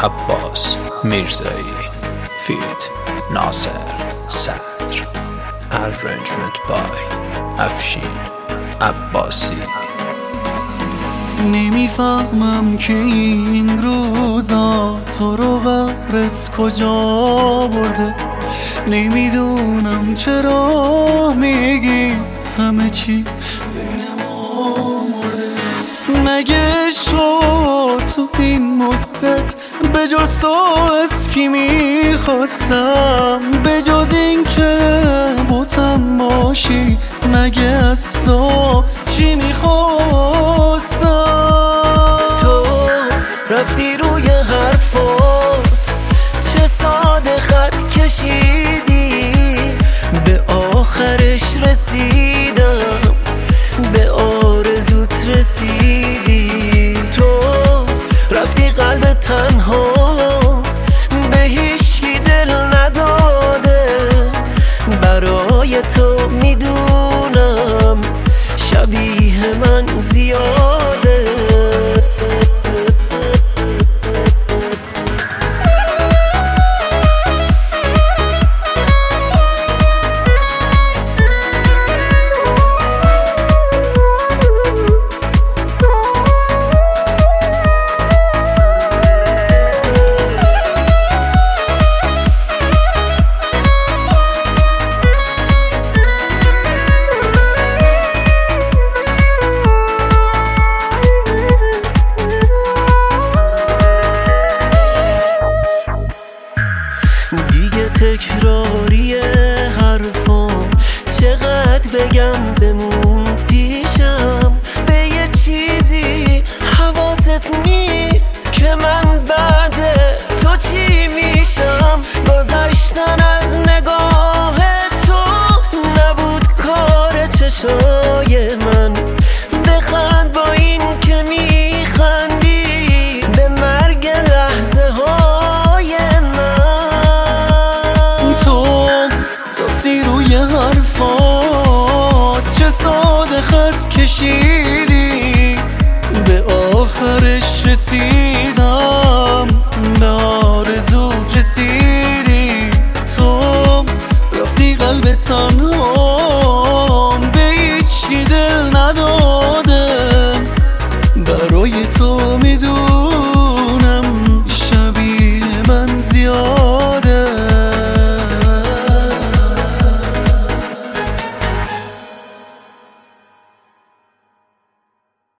عباس میرزایی فیت ناصر صدر Arrangement by افشین عباسی. نمیفهمم که این روزا تو رو قهرت کجا برده، نمیدونم چرا میگی همه چی بین ما مرده. مگه شد تو این مدت به جز تو از کی میخواستم، به جز این که بوتم باشی مگه از تو چی میخواستم. تو رفتی روی حرفات چه ساده خط کشیدی، به آخرش رسیدم به آرزوت رسیدی. تو رفتی قلب تنها به هیچکی دل نداده، برای تو میدونم شبیه من زیاده. دیگه تکراری حرفام چقدر بگم بمون پیشم، به یه چیزی حواست نیست که من بعد تو چی میشم. گذشتن از نگاه تو نبود کار چشای من، بخند با این که میخندی به مرگ لحظه های حرفات چه ساده خط کشیدی، به آخرش رسیدی.